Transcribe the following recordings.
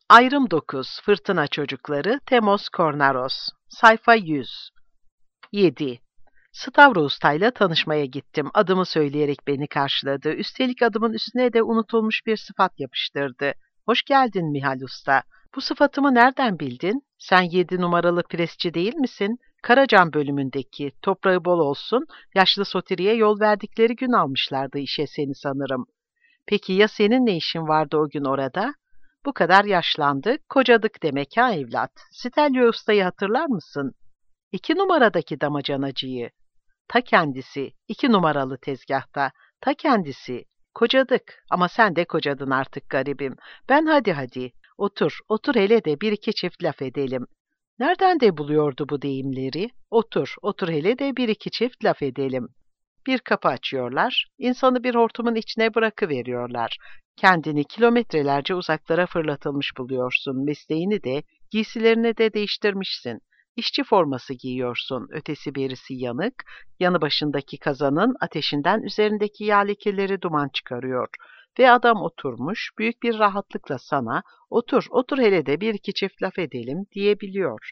Ayrım 9. Fırtına Çocukları, Temos Kornaros. Sayfa 100. 7. Stavrousta'yla tanışmaya gittim. Adımı söyleyerek beni karşıladı. Üstelik adımın üstüne de unutulmuş bir sıfat yapıştırdı. Hoş geldin Mihal Usta. Bu sıfatımı nereden bildin? Sen 7 numaralı presçi değil misin? Karacan bölümündeki, toprağı bol olsun, yaşlı Sotiri'ye yol verdikleri gün almışlardı işe seni sanırım. Peki ya senin ne işin vardı o gün orada? Bu kadar yaşlandık, kocadık demek ha evlat. Stelio Usta'yı hatırlar mısın? 2 numaradaki damacanacıyı. Ta kendisi, 2 numaralı tezgahta. Ta kendisi. Kocadık ama sen de kocadın artık garibim. Ben hadi. Otur, otur hele de bir iki çift laf edelim. Nereden de buluyordu bu deyimleri? Otur, otur hele de bir iki çift laf edelim. Bir kapı açıyorlar, insanı bir hortumun içine bırakıveriyorlar. Kendini kilometrelerce uzaklara fırlatılmış buluyorsun, mesleğini de, giysilerini de değiştirmişsin. İşçi forması giyiyorsun, ötesi berisi yanık, yanı başındaki kazanın ateşinden üzerindeki yağ lekeleri duman çıkarıyor. Ve adam oturmuş, büyük bir rahatlıkla sana, otur, otur hele de bir iki çift laf edelim diyebiliyor.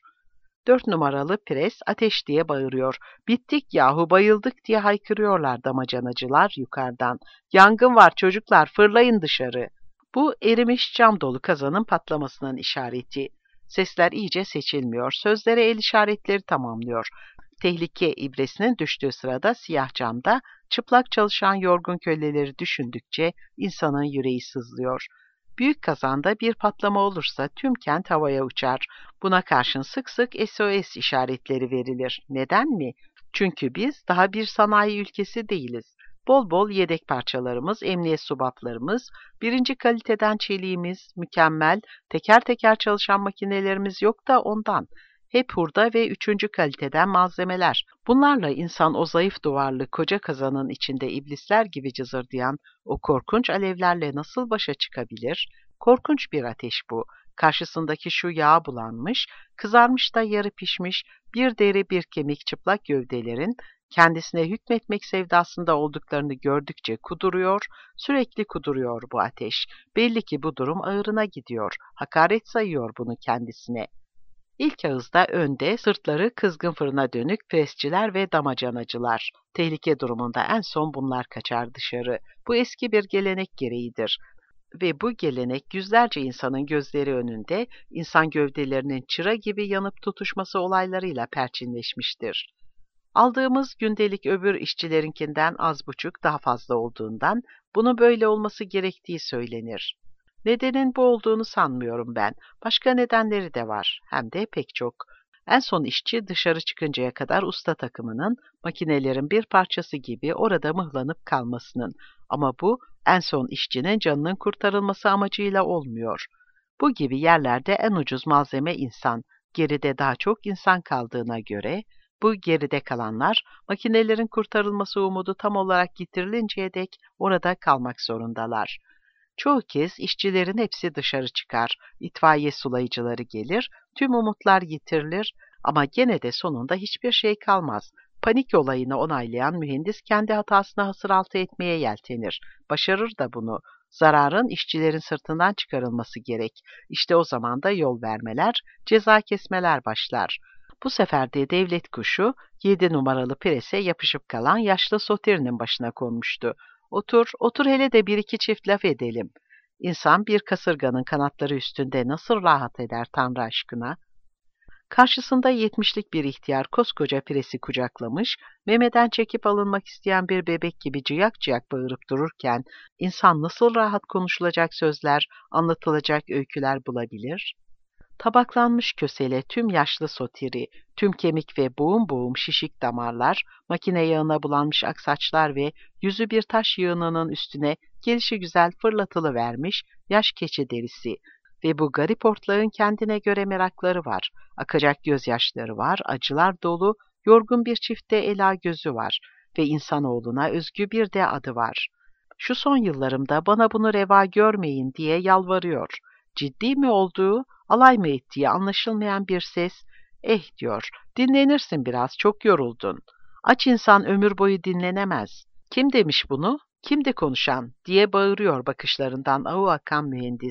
4 numaralı pres ateş diye bağırıyor. Bittik yahu bayıldık diye haykırıyorlar damacanacılar yukarıdan. Yangın var çocuklar fırlayın dışarı. Bu erimiş cam dolu kazanın patlamasının işareti. Sesler iyice seçilmiyor. Sözlere el işaretleri tamamlıyor. Tehlike ibresinin düştüğü sırada siyah camda çıplak çalışan yorgun köleleri düşündükçe insanın yüreği sızlıyor. Büyük kazanda bir patlama olursa tüm kent havaya uçar. Buna karşın sık sık SOS işaretleri verilir. Neden mi? Çünkü biz daha bir sanayi ülkesi değiliz. Bol bol yedek parçalarımız, emniyet subaplarımız, birinci kaliteden çeliğimiz, mükemmel, teker teker çalışan makinelerimiz yok da ondan. Hep hurda ve üçüncü kaliteden malzemeler. Bunlarla insan o zayıf duvarlı koca kazanın içinde iblisler gibi cızırdayan o korkunç alevlerle nasıl başa çıkabilir? Korkunç bir ateş bu. Karşısındaki şu yağ bulanmış, kızarmış da yarı pişmiş, bir deri bir kemik çıplak gövdelerin kendisine hükmetmek sevdasında olduklarını gördükçe kuduruyor, sürekli kuduruyor bu ateş. Belli ki bu durum ağırına gidiyor, hakaret sayıyor bunu kendisine. İlk ağızda önde, sırtları kızgın fırına dönük presçiler ve damacanacılar. Tehlike durumunda en son bunlar kaçar dışarı. Bu eski bir gelenek gereğidir. Ve bu gelenek yüzlerce insanın gözleri önünde insan gövdelerinin çıra gibi yanıp tutuşması olaylarıyla perçinleşmiştir. Aldığımız gündelik öbür işçilerinkinden az buçuk daha fazla olduğundan bunu böyle olması gerektiği söylenir. Nedenin bu olduğunu sanmıyorum ben. Başka nedenleri de var. Hem de pek çok. En son işçi dışarı çıkıncaya kadar usta takımının, makinelerin bir parçası gibi orada mıhlanıp kalmasının. Ama bu en son işçinin canının kurtarılması amacıyla olmuyor. Bu gibi yerlerde en ucuz malzeme insan. Geride daha çok insan kaldığına göre, bu geride kalanlar makinelerin kurtarılması umudu tam olarak yitirilinceye dek orada kalmak zorundalar. Çoğu kez işçilerin hepsi dışarı çıkar, itfaiye sulayıcıları gelir, tüm umutlar yitirilir ama gene de sonunda hiçbir şey kalmaz. Panik olayını onaylayan mühendis kendi hatasını hasıraltı etmeye yeltenir. Başarır da bunu. Zararın işçilerin sırtından çıkarılması gerek. İşte o zaman da yol vermeler, ceza kesmeler başlar. Bu sefer de devlet kuşu 7 numaralı prese yapışıp kalan yaşlı Sotir'in başına konmuştu. Otur, otur hele de bir iki çift laf edelim. İnsan bir kasırganın kanatları üstünde nasıl rahat eder Tanrı aşkına? Karşısında 70'lik bir ihtiyar koskoca presi kucaklamış, memeden çekip alınmak isteyen bir bebek gibi cıyak cıyak bağırıp dururken, insan nasıl rahat konuşulacak sözler, anlatılacak öyküler bulabilir? Tabaklanmış kösele tüm yaşlı sotiri, tüm kemik ve boğum boğum şişik damarlar, makine yağına bulanmış aksaçlar ve yüzü bir taş yığınının üstüne gelişigüzel fırlatılıvermiş yaş keçi derisi ve bu garip ortlağın kendine göre merakları var, akacak gözyaşları var, acılar dolu, yorgun bir çifte ela gözü var ve insanoğluna özgü bir de adı var. Şu son yıllarımda bana bunu reva görmeyin diye yalvarıyor. Ciddi mi olduğu, alay mı ettiği anlaşılmayan bir ses, diyor, dinlenirsin biraz, çok yoruldun. Aç insan ömür boyu dinlenemez. Kim demiş bunu? Kimdi konuşan? Diye bağırıyor bakışlarından ağı akan mühendis.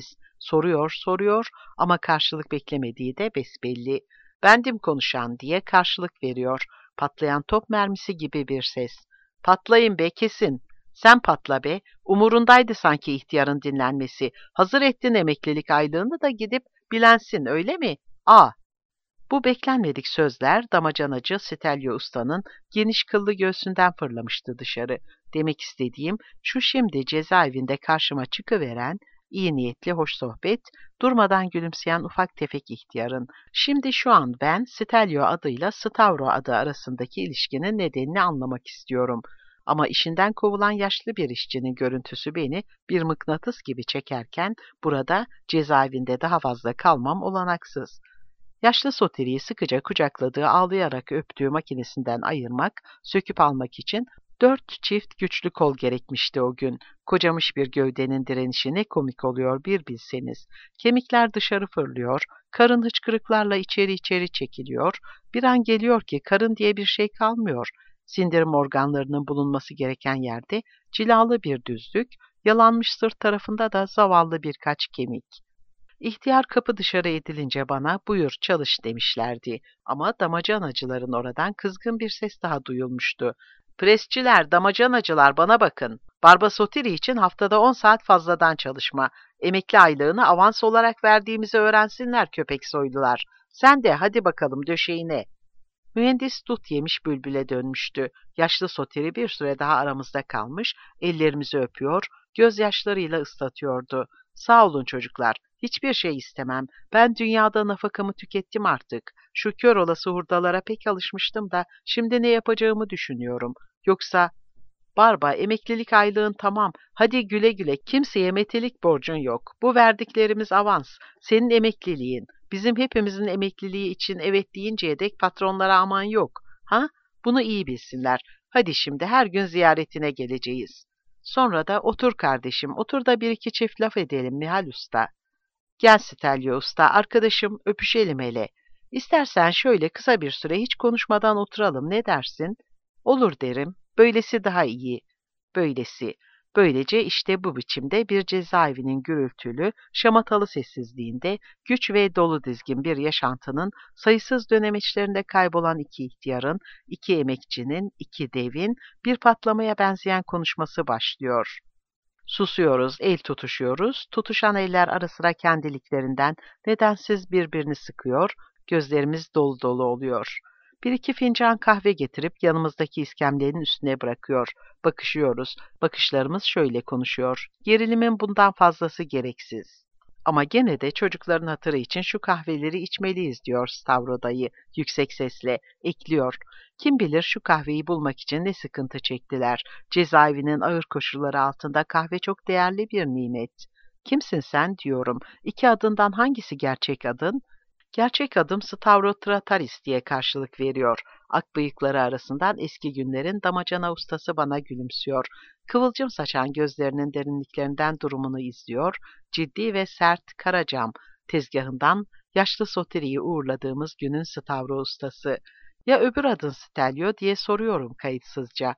Soruyor, soruyor ama karşılık beklemediği de besbelli. Bendim konuşan diye karşılık veriyor. Patlayan top mermisi gibi bir ses. Patlayın be kesin. Sen patla be. Umurundaydı sanki ihtiyarın dinlenmesi. Hazır ettin emeklilik aylığını da gidip bilensin öyle mi? A. Bu beklenmedik sözler damacanacı Stelyo Usta'nın geniş kıllı göğsünden fırlamıştı dışarı. Demek istediğim şu şimdi cezaevinde karşıma çıkıveren iyi niyetli hoş sohbet, durmadan gülümseyen ufak tefek ihtiyarın. Şimdi şu an ben Stelyo adıyla Stavro adı arasındaki ilişkinin nedenini anlamak istiyorum. Ama işinden kovulan yaşlı bir işçinin görüntüsü beni bir mıknatıs gibi çekerken burada cezaevinde daha fazla kalmam olanaksız. Yaşlı Soteri'yi sıkıca kucakladığı, ağlayarak öptüğü makinesinden ayırmak, söküp almak için 4 çift güçlü kol gerekmişti o gün. Kocamış bir gövdenin direnişi ne komik oluyor bir bilseniz. Kemikler dışarı fırlıyor, karın hıçkırıklarla içeri içeri çekiliyor. Bir an geliyor ki karın diye bir şey kalmıyor. Sindirim organlarının bulunması gereken yerde cilalı bir düzlük, yalanmış sırt tarafında da zavallı birkaç kemik. İhtiyar kapı dışarı edilince bana buyur çalış demişlerdi ama damacanacıların oradan kızgın bir ses daha duyulmuştu. Presçiler, damacanacılar bana bakın. Barbasotiri için haftada 10 saat fazladan çalışma. Emekli aylığını avans olarak verdiğimizi öğrensinler köpek soylular. Sen de hadi bakalım döşeğine. Mühendis dut yemiş bülbüle dönmüştü. Yaşlı Sotiri bir süre daha aramızda kalmış, ellerimizi öpüyor, gözyaşlarıyla ıslatıyordu. Sağ olun çocuklar, hiçbir şey istemem. Ben dünyada nafakamı tükettim artık. Şu kör olası hurdalara pek alışmıştım da şimdi ne yapacağımı düşünüyorum. Yoksa Barba, emeklilik aylığın tamam. Hadi güle güle. Kimseye metelik borcun yok. Bu verdiklerimiz avans. Senin emekliliğin. Bizim hepimizin emekliliği için evet deyinceye dek patronlara aman yok. Ha? Bunu iyi bilsinler. Hadi şimdi her gün ziyaretine geleceğiz. Sonra da otur kardeşim, otur da bir iki çift laf edelim Nihal Usta. Gel Stelyo Usta, arkadaşım öpüşelim hele. İstersen şöyle kısa bir süre hiç konuşmadan oturalım ne dersin? Olur derim. Böylesi daha iyi. Böylesi. Böylece işte bu biçimde bir cezaevinin gürültülü, şamatalı sessizliğinde güç ve dolu dizgin bir yaşantının sayısız dönemeçlerinde kaybolan iki ihtiyarın, iki emekçinin, iki devin bir patlamaya benzeyen konuşması başlıyor. Susuyoruz, el tutuşuyoruz. Tutuşan eller ara sıra kendiliklerinden nedensiz birbirini sıkıyor, gözlerimiz dolu dolu oluyor. Bir iki fincan kahve getirip yanımızdaki iskemlenin üstüne bırakıyor. Bakışıyoruz. Bakışlarımız şöyle konuşuyor. Gerilimin bundan fazlası gereksiz. Ama gene de çocukların hatırı için şu kahveleri içmeliyiz diyor Stavro dayı yüksek sesle. Ekliyor. Kim bilir şu kahveyi bulmak için ne sıkıntı çektiler. Cezaevinin ağır koşulları altında kahve çok değerli bir nimet. Kimsin sen diyorum. İki adından hangisi gerçek adın? Gerçek adım Stavro Trataris diye karşılık veriyor. Ak bıyıkları arasından eski günlerin damacana ustası bana gülümsüyor. Kıvılcım saçan gözlerinin derinliklerinden durumunu izliyor. Ciddi ve sert kara cam tezgahından yaşlı Soteri'yi uğurladığımız günün Stavro ustası. Ya öbür adın Stelio diye soruyorum kayıtsızca.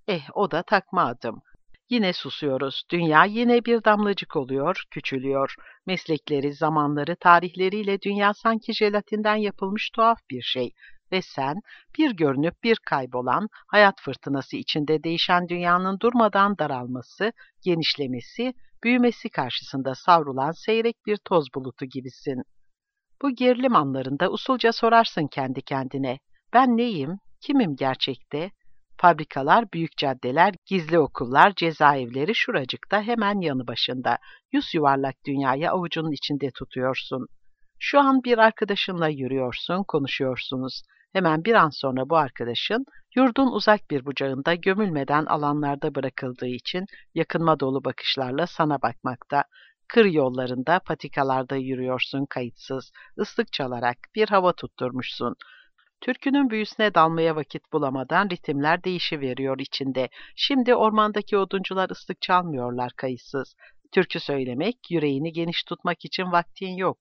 O da takma adım. Yine susuyoruz. Dünya yine bir damlacık oluyor, küçülüyor. Meslekleri, zamanları, tarihleriyle dünya sanki jelatinden yapılmış tuhaf bir şey. Ve sen, bir görünüp bir kaybolan, hayat fırtınası içinde değişen dünyanın durmadan daralması, genişlemesi, büyümesi karşısında savrulan seyrek bir toz bulutu gibisin. Bu gerilim anlarında usulca sorarsın kendi kendine. Ben neyim? Kimim gerçekte? Fabrikalar, büyük caddeler, gizli okullar, cezaevleri şuracıkta hemen yanı başında. Yüz yuvarlak dünyayı avucunun içinde tutuyorsun. Şu an bir arkadaşınla yürüyorsun, konuşuyorsunuz. Hemen bir an sonra bu arkadaşın yurdun uzak bir bucağında gömülmeden alanlarda bırakıldığı için yakınma dolu bakışlarla sana bakmakta. Kır yollarında, patikalarda yürüyorsun kayıtsız, ıslık çalarak bir hava tutturmuşsun. Türkünün büyüsüne dalmaya vakit bulamadan ritimler değişiveriyor içinde. Şimdi ormandaki oduncular ıslık çalmıyorlar kayıtsız. Türkü söylemek, yüreğini geniş tutmak için vaktin yok.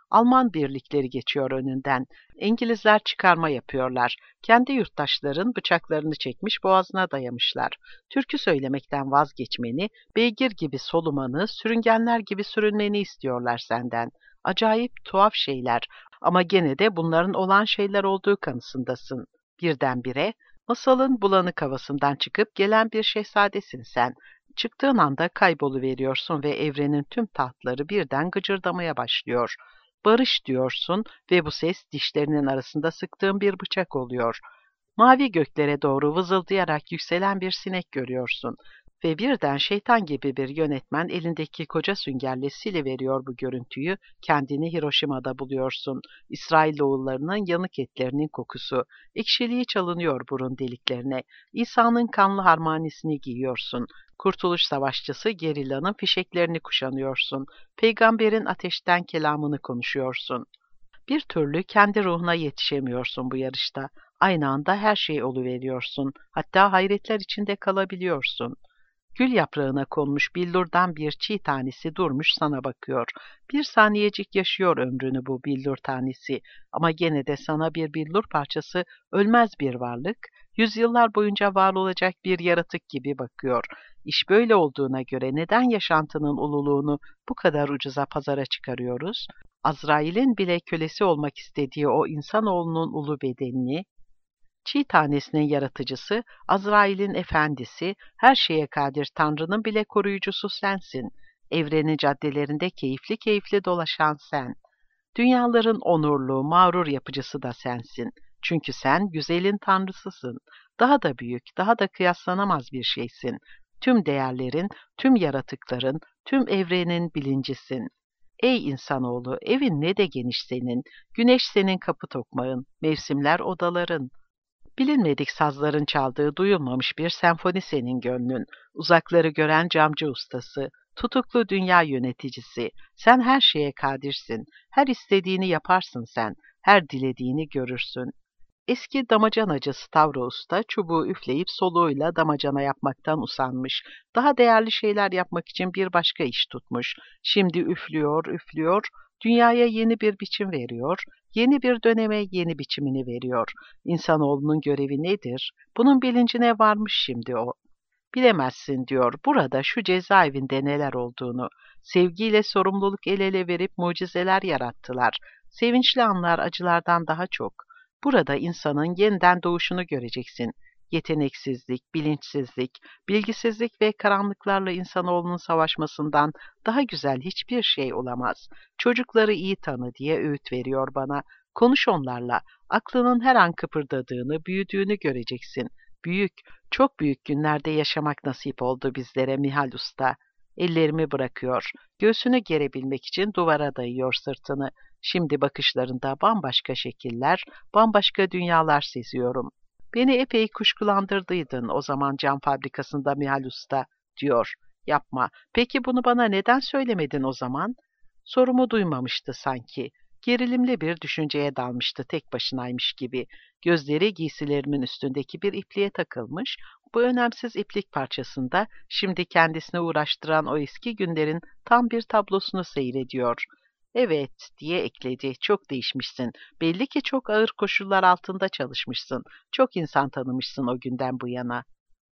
Alman birlikleri geçiyor önünden. İngilizler çıkarma yapıyorlar. Kendi yurttaşların bıçaklarını çekmiş boğazına dayamışlar. Türkü söylemekten vazgeçmeni, beygir gibi solumanı, sürüngenler gibi sürünmeni istiyorlar senden. Acayip tuhaf şeyler ama gene de bunların olan şeyler olduğu kanısındasın. Birdenbire masalın bulanık havasından çıkıp gelen bir şehzadesin sen. Çıktığın anda kayboluveriyorsun ve evrenin tüm tahtları birden gıcırdamaya başlıyor. Barış diyorsun ve bu ses dişlerinin arasında sıktığın bir bıçak oluyor. Mavi göklere doğru vızıldayarak yükselen bir sinek görüyorsun ve birden şeytan gibi bir yönetmen elindeki koca süngerle siliveriyor bu görüntüyü, kendini Hiroşima'da buluyorsun. İsrailoğullarının yanık etlerinin kokusu, ekşiliği çalınıyor burun deliklerine, İsa'nın kanlı harmanisini giyiyorsun. Kurtuluş Savaşçısı gerillanın fişeklerini kuşanıyorsun. Peygamberin ateşten kelamını konuşuyorsun. Bir türlü kendi ruhuna yetişemiyorsun bu yarışta. Aynı anda her şey oluveriyorsun. Hatta hayretler içinde kalabiliyorsun. Gül yaprağına konmuş billurdan bir çiğ tanesi durmuş sana bakıyor. Bir saniyecik yaşıyor ömrünü bu billur tanesi ama gene de sana bir billur parçası ölmez bir varlık, yüzyıllar boyunca var olacak bir yaratık gibi bakıyor. İş böyle olduğuna göre neden yaşantının ululuğunu bu kadar ucuza pazara çıkarıyoruz? Azrail'in bile kölesi olmak istediği o insanoğlunun ulu bedenini, çiğ tanesinin yaratıcısı, Azrail'in efendisi, her şeye kadir Tanrı'nın bile koruyucusu sensin. Evrenin caddelerinde keyifli keyifli dolaşan sen. Dünyaların onurlu, mağrur yapıcısı da sensin. Çünkü sen güzelin tanrısısın. Daha da büyük, daha da kıyaslanamaz bir şeysin. Tüm değerlerin, tüm yaratıkların, tüm evrenin bilincisin. Ey insanoğlu, evin ne de geniş senin, güneş senin kapı tokmağın, mevsimler odaların. Bilinmedik sazların çaldığı duyulmamış bir senfoni senin gönlün, uzakları gören camcı ustası, tutuklu dünya yöneticisi, sen her şeye kadirsin, her istediğini yaparsın sen, her dilediğini görürsün. Eski damacanacı Stavro da çubuğu üfleyip soluğuyla damacana yapmaktan usanmış. Daha değerli şeyler yapmak için bir başka iş tutmuş. Şimdi üflüyor, üflüyor, dünyaya yeni bir biçim veriyor, yeni bir döneme yeni biçimini veriyor. İnsanoğlunun görevi nedir? Bunun bilincine varmış şimdi o. Bilemezsin diyor burada şu cezaevinde neler olduğunu. Sevgiyle sorumluluk el ele verip mucizeler yarattılar. Sevinçli anlar acılardan daha çok. Burada insanın yeniden doğuşunu göreceksin. Yeteneksizlik, bilinçsizlik, bilgisizlik ve karanlıklarla insanoğlunun savaşmasından daha güzel hiçbir şey olamaz. Çocukları iyi tanı diye öğüt veriyor bana. Konuş onlarla. Aklının her an kıpırdadığını, büyüdüğünü göreceksin. Büyük, çok büyük günlerde yaşamak nasip oldu bizlere Mihal Usta. Ellerimi bırakıyor. Göğsünü gerebilmek için duvara dayıyor sırtını. Şimdi bakışlarında bambaşka şekiller, bambaşka dünyalar seziyorum. Beni epey kuşkulandırdıydın o zaman cam fabrikasında Mihal Usta, diyor. Yapma. Peki bunu bana neden söylemedin o zaman? Sorumu duymamıştı sanki. Gerilimli bir düşünceye dalmıştı tek başınaymış gibi. Gözleri giysilerimin üstündeki bir ipliğe takılmış, bu önemsiz iplik parçasında şimdi kendisini uğraştıran o eski günlerin tam bir tablosunu seyrediyor. Evet, diye ekledi, çok değişmişsin. Belli ki çok ağır koşullar altında çalışmışsın. Çok insan tanımışsın o günden bu yana.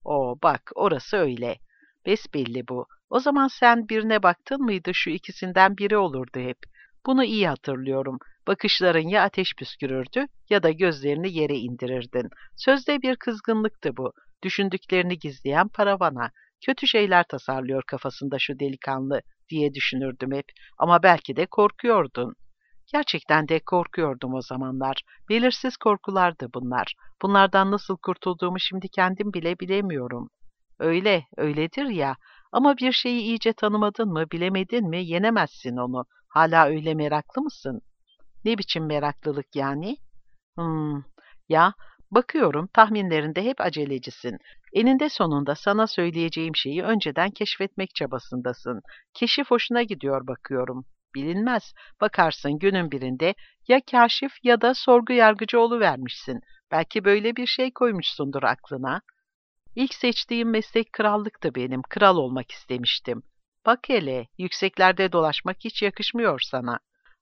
Bak, orası öyle. Besbelli bu. O zaman sen birine baktın mıydı şu ikisinden biri olurdu hep. Bunu iyi hatırlıyorum. Bakışların ya ateş püskürürdü ya da gözlerini yere indirirdin. Sözde bir kızgınlıktı bu. Düşündüklerini gizleyen paravana. Kötü şeyler tasarlıyor kafasında şu delikanlı diye düşünürdüm hep. Ama belki de korkuyordun. Gerçekten de korkuyordum o zamanlar. Belirsiz korkulardı bunlar. Bunlardan nasıl kurtulduğumu şimdi kendim bile bilemiyorum. Öyle, öyledir ya. Ama bir şeyi iyice tanımadın mı, bilemedin mi, yenemezsin onu. Hala öyle meraklı mısın? Ne biçim meraklılık yani? Hmm, ya, bakıyorum tahminlerinde hep acelecisin. Eninde sonunda sana söyleyeceğim şeyi önceden keşfetmek çabasındasın. Keşif hoşuna gidiyor bakıyorum. Bilinmez. Bakarsın günün birinde ya kaşif ya da sorgu yargıcı oluvermişsin. Belki böyle bir şey koymuşsundur aklına. İlk seçtiğim meslek krallıktı benim. Kral olmak istemiştim. Bak hele, yükseklerde dolaşmak hiç yakışmıyor sana.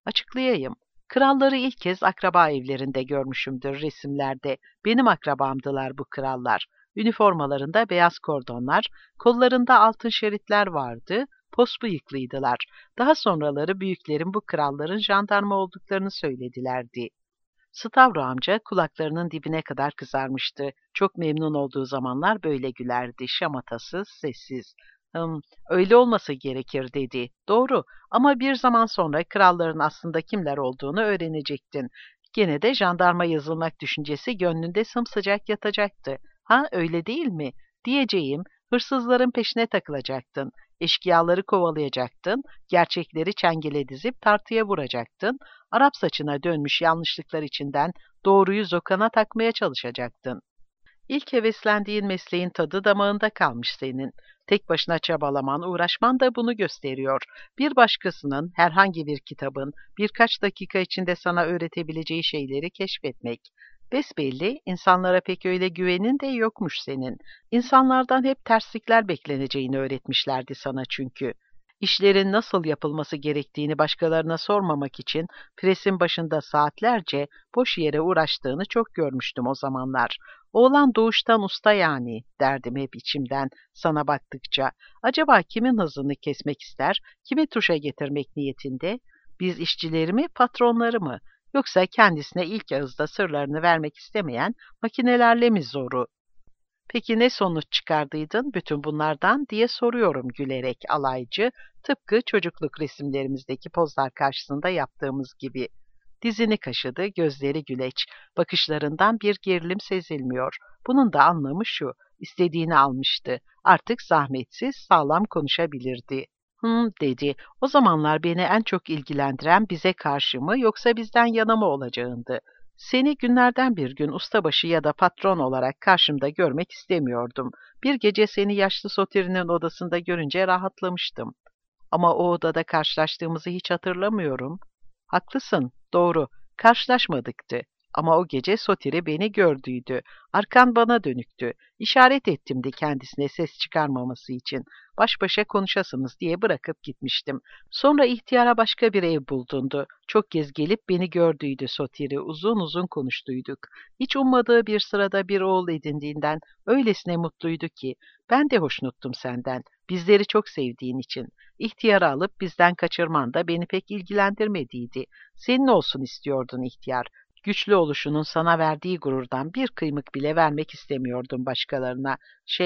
Açıklayayım. Kralları ilk kez akraba evlerinde görmüşümdür resimlerde. Benim akrabamdılar bu krallar. Üniformalarında beyaz kordonlar, kollarında altın şeritler vardı, pos bıyıklıydılar. Daha sonraları büyüklerim bu kralların jandarma olduklarını söyledilerdi. Stavro amca kulaklarının dibine kadar kızarmıştı. Çok memnun olduğu zamanlar böyle gülerdi, şamatasız, sessiz. Hım, öyle olması gerekir dedi. Doğru ama bir zaman sonra kralların aslında kimler olduğunu öğrenecektin. Gene de jandarma yazılmak düşüncesi gönlünde sımsıcak yatacaktı. Ha öyle değil mi? Diyeceğim, hırsızların peşine takılacaktın. Eşkıyaları kovalayacaktın, gerçekleri çengele dizip tartıya vuracaktın, Arap saçına dönmüş yanlışlıklar içinden doğruyu zokana takmaya çalışacaktın. İlk heveslendiğin mesleğin tadı damağında kalmış senin. Tek başına çabalaman, uğraşman da bunu gösteriyor. Bir başkasının, herhangi bir kitabın, birkaç dakika içinde sana öğretebileceği şeyleri keşfetmek. Besbelli, insanlara pek öyle güvenin de yokmuş senin. İnsanlardan hep terslikler bekleneceğini öğretmişlerdi sana çünkü. İşlerin nasıl yapılması gerektiğini başkalarına sormamak için presin başında saatlerce boş yere uğraştığını çok görmüştüm o zamanlar. Oğlan doğuştan usta yani, derdim hep içimden sana baktıkça. Acaba kimin hızını kesmek ister, kimi tuşa getirmek niyetinde? Biz işçileri mi, patronları mı? Yoksa kendisine ilk ağızda sırlarını vermek istemeyen makinelerle mi zoru? Peki ne sonuç çıkardıydın bütün bunlardan diye soruyorum gülerek alaycı, tıpkı çocukluk resimlerimizdeki pozlar karşısında yaptığımız gibi. Dizini kaşıdı, gözleri güleç, bakışlarından bir gerilim sezilmiyor. Bunun da anlamı şu, istediğini almıştı. Artık zahmetsiz, sağlam konuşabilirdi. Dedi. O zamanlar beni en çok ilgilendiren bize karşı mı yoksa bizden yana mı olacağındı. Seni günlerden bir gün ustabaşı ya da patron olarak karşımda görmek istemiyordum. Bir gece seni yaşlı Soteri'nin odasında görünce rahatlamıştım. Ama o odada karşılaştığımızı hiç hatırlamıyorum. Haklısın, doğru. Karşılaşmadıktı. Ama o gece Sotiri beni gördüydü. Arkan bana dönüktü. İşaret ettim de kendisine ses çıkarmaması için. Baş başa konuşasınız diye bırakıp gitmiştim. Sonra ihtiyara başka bir ev buldundu. Çok kez gelip beni gördüydü Sotiri. Uzun uzun konuştuyduk. Hiç ummadığı bir sırada bir oğul edindiğinden öylesine mutluydu ki. Ben de hoşnuttum senden. Bizleri çok sevdiğin için. İhtiyarı alıp bizden kaçırman da beni pek ilgilendirmediydi. Senin olsun istiyordun ihtiyar. Güçlü oluşunun sana verdiği gururdan bir kıymık bile vermek istemiyordum başkalarına.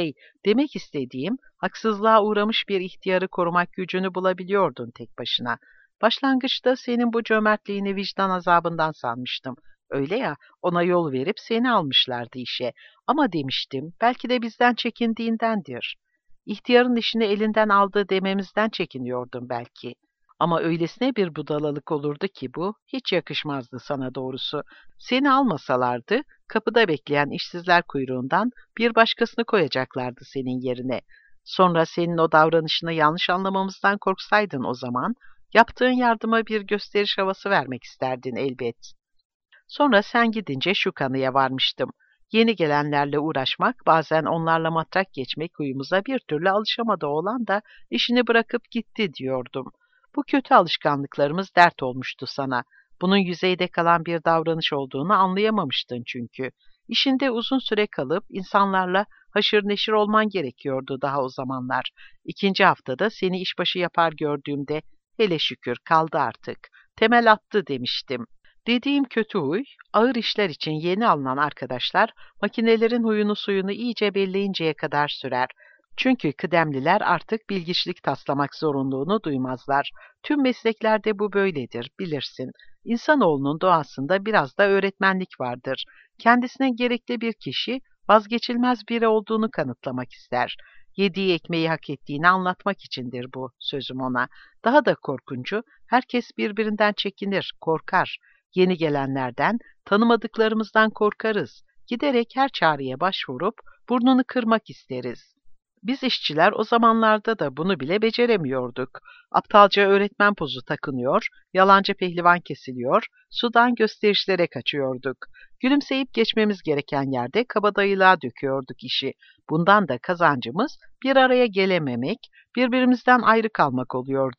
Demek istediğim, haksızlığa uğramış bir ihtiyarı korumak gücünü bulabiliyordun tek başına. Başlangıçta senin bu cömertliğini vicdan azabından sanmıştım. Öyle ya, ona yol verip seni almışlardı işe. Ama demiştim, belki de bizden çekindiğindendir. İhtiyarın işini elinden aldığı dememizden çekiniyordum belki. Ama öylesine bir budalalık olurdu ki bu, hiç yakışmazdı sana doğrusu. Seni almasalardı, kapıda bekleyen işsizler kuyruğundan bir başkasını koyacaklardı senin yerine. Sonra senin o davranışını yanlış anlamamızdan korksaydın o zaman, yaptığın yardıma bir gösteriş havası vermek isterdin elbet. Sonra sen gidince şu kanıya varmıştım. Yeni gelenlerle uğraşmak, bazen onlarla matrak geçmek huyumuza bir türlü alışamadı olan da işini bırakıp gitti diyordum. Bu kötü alışkanlıklarımız dert olmuştu sana. Bunun yüzeyde kalan bir davranış olduğunu anlayamamıştın çünkü. İşinde uzun süre kalıp insanlarla haşır neşir olman gerekiyordu daha o zamanlar. İkinci haftada seni işbaşı yapar gördüğümde hele şükür kaldı artık. Temel attı demiştim. Dediğim kötü huy, ağır işler için yeni alınan arkadaşlar, makinelerin huyunu suyunu iyice belleyinceye kadar sürer. Çünkü kıdemliler artık bilgiçlik taslamak zorunluluğunu duymazlar. Tüm mesleklerde bu böyledir, bilirsin. İnsanoğlunun doğasında biraz da öğretmenlik vardır. Kendisine gerekli bir kişi, vazgeçilmez biri olduğunu kanıtlamak ister. Yediği ekmeği hak ettiğini anlatmak içindir bu, sözüm ona. Daha da korkuncu, herkes birbirinden çekinir, korkar. Yeni gelenlerden, tanımadıklarımızdan korkarız. Giderek her çağrıya başvurup burnunu kırmak isteriz. Biz işçiler o zamanlarda da bunu bile beceremiyorduk. Aptalca öğretmen pozu takınıyor, yalancı pehlivan kesiliyor, sudan gösterişlere kaçıyorduk. Gülümseyip geçmemiz gereken yerde kabadayılığa döküyorduk işi. Bundan da kazancımız bir araya gelememek, birbirimizden ayrı kalmak oluyordu.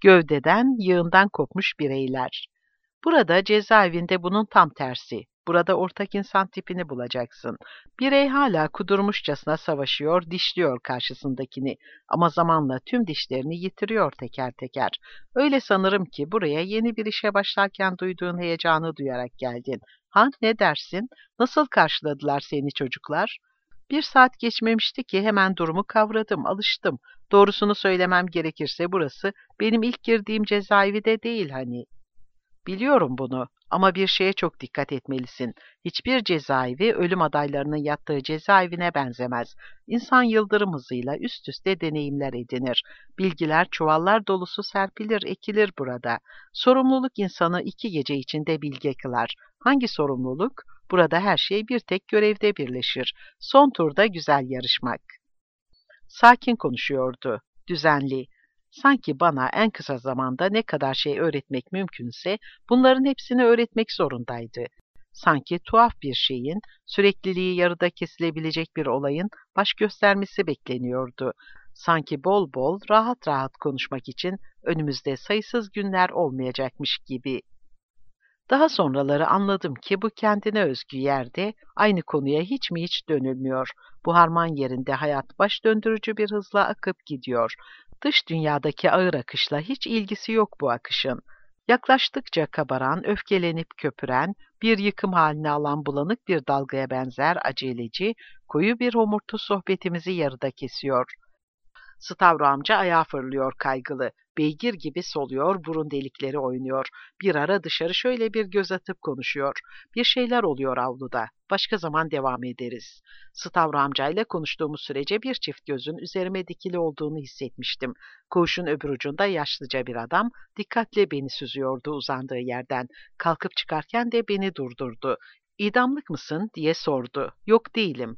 Gövdeden, yığından kopmuş bireyler. Burada cezaevinde bunun tam tersi. Burada ortak insan tipini bulacaksın. Birey hala kudurmuşçasına savaşıyor, dişliyor karşısındakini. Ama zamanla tüm dişlerini yitiriyor teker teker. Öyle sanırım ki buraya yeni bir işe başlarken duyduğun heyecanı duyarak geldin. Ha, ne dersin? Nasıl karşıladılar seni çocuklar? 1 saat geçmemişti ki hemen durumu kavradım, alıştım. Doğrusunu söylemem gerekirse burası benim ilk girdiğim cezaevi de değil hani. Biliyorum bunu ama bir şeye çok dikkat etmelisin. Hiçbir cezaevi ölüm adaylarının yattığı cezaevine benzemez. İnsan yıldırım hızıyla üst üste deneyimler edinir. Bilgiler çuvallar dolusu serpilir, ekilir burada. Sorumluluk insanı 2 gece içinde bilge kılar. Hangi sorumluluk? Burada her şey bir tek görevde birleşir. Son turda güzel yarışmak. Sakin konuşuyordu, düzenli. Sanki bana en kısa zamanda ne kadar şey öğretmek mümkünse bunların hepsini öğretmek zorundaydı. Sanki tuhaf bir şeyin, sürekliliği yarıda kesilebilecek bir olayın baş göstermesi bekleniyordu. Sanki bol bol, rahat rahat konuşmak için önümüzde sayısız günler olmayacakmış gibi. Daha sonraları anladım ki bu kendine özgü yerde aynı konuya hiç mi hiç dönülmüyor. Bu harman yerinde hayat baş döndürücü bir hızla akıp gidiyor. Dış dünyadaki ağır akışla hiç ilgisi yok bu akışın. Yaklaştıkça kabaran, öfkelenip köpüren, bir yıkım haline alan bulanık bir dalgaya benzer aceleci, koyu bir homurtu sohbetimizi yarıda kesiyor. Stavro amca ayağa fırlıyor kaygılı. Beygir gibi soluyor, burun delikleri oynuyor. Bir ara dışarı şöyle bir göz atıp konuşuyor. Bir şeyler oluyor avluda. Başka zaman devam ederiz. Stavro amcayla konuştuğumuz sürece bir çift gözün üzerime dikili olduğunu hissetmiştim. Koğuşun öbür ucunda yaşlıca bir adam dikkatle beni süzüyordu uzandığı yerden. Kalkıp çıkarken de beni durdurdu. "İdamlık mısın?" diye sordu. "Yok değilim."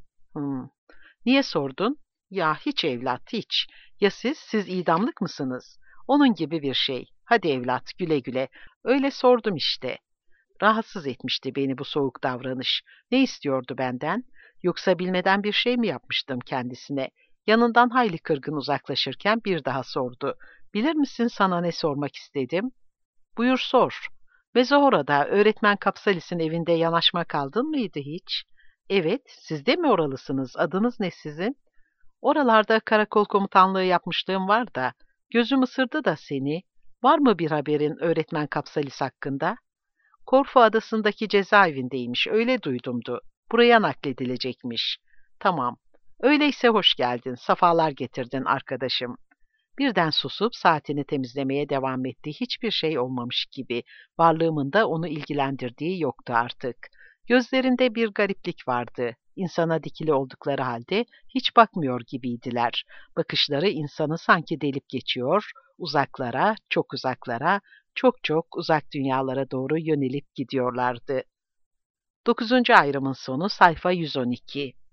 Niye sordun? Ya hiç evlat, hiç. Ya siz idamlık mısınız? Onun gibi bir şey. Hadi evlat, güle güle. Öyle sordum işte. Rahatsız etmişti beni bu soğuk davranış. Ne istiyordu benden? Yoksa bilmeden bir şey mi yapmıştım kendisine? Yanından hayli kırgın uzaklaşırken bir daha sordu. Bilir misin sana ne sormak istedim? Buyur sor. Mezohora'da öğretmen Kapsalis'in evinde yanaşma kaldın mıydı hiç? Evet, siz de mi oralısınız? Adınız ne sizin? Oralarda karakol komutanlığı yapmışlığım var da, gözüm ısırdı da seni. Var mı bir haberin öğretmen Kapsalis hakkında? Korfu adasındaki cezaevindeymiş, öyle duydumdu. Buraya nakledilecekmiş. Tamam. Öyleyse hoş geldin, safalar getirdin arkadaşım. Birden susup saatini temizlemeye devam etti. Hiçbir şey olmamış gibi. Varlığımın da onu ilgilendirdiği yoktu artık. Gözlerinde bir gariplik vardı. İnsana dikili oldukları halde hiç bakmıyor gibiydiler. Bakışları insanı sanki delip geçiyor, uzaklara, çok uzaklara, çok çok uzak dünyalara doğru yönelip gidiyorlardı. 9. ayrımın sonu sayfa 112.